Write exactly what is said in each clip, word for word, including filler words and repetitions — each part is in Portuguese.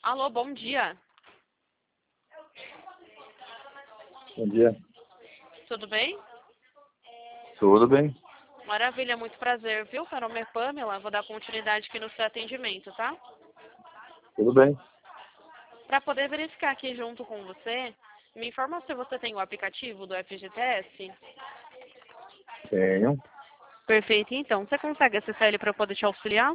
Alô, bom dia. Bom dia. Tudo bem? Tudo bem? Maravilha, muito prazer, viu? Meu nome é Pamela, vou dar continuidade aqui no seu atendimento, tá? Tudo bem. Para poder verificar aqui junto com você, me informa se você tem o aplicativo do F G T S. Tenho. Perfeito, então. Você consegue acessar ele para eu poder te auxiliar?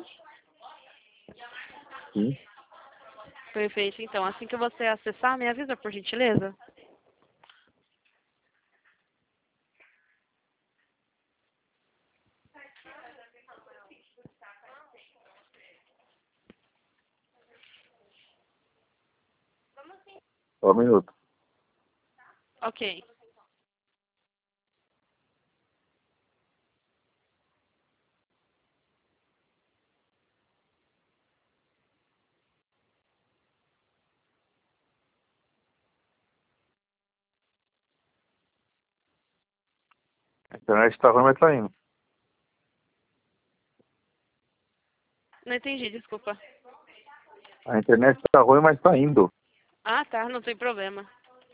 Sim. Perfeito, então. Assim que você acessar, me avisa, por gentileza. Só um minuto. Ok. A internet tá ruim, mas tá indo. Não entendi, desculpa. A internet tá ruim, mas tá indo. Ah, tá, não tem problema.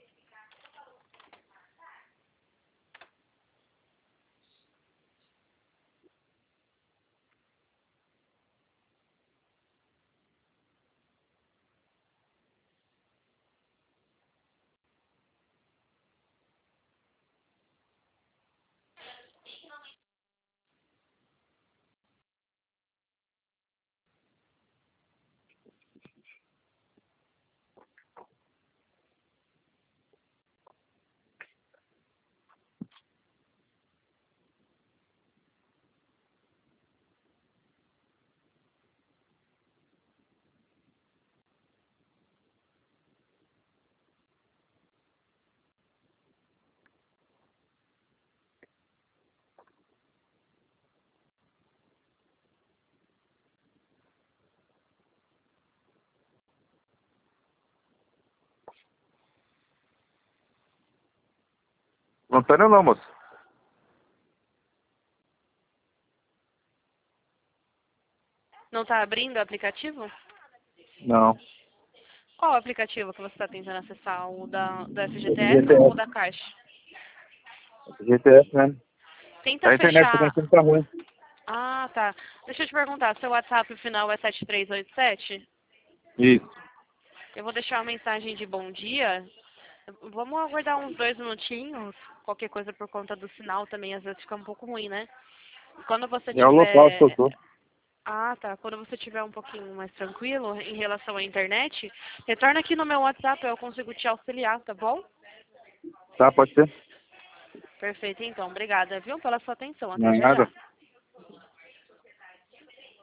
Não tá não, moço. Não tá abrindo o aplicativo? Não. Qual o aplicativo que você está tentando acessar? O da, do F G T S ou o F G T S. da Caixa? F G T S, né? Tenta A internet fechar. também sempre tá ruim. Ah, tá. Deixa eu te perguntar, seu WhatsApp final é sete três oito sete? Isso. Eu vou deixar uma mensagem de bom dia. Vamos aguardar uns dois minutinhos. Qualquer coisa por conta do sinal também, às vezes fica um pouco ruim, né? Quando você É o local que eu tiver... tô. Ah, tá. Quando você tiver um pouquinho mais tranquilo em relação à internet, retorna aqui no meu WhatsApp, eu consigo te auxiliar, tá bom? Tá, pode ser? Perfeito, então. Obrigada, viu, pela sua atenção. Não Até é já já. nada.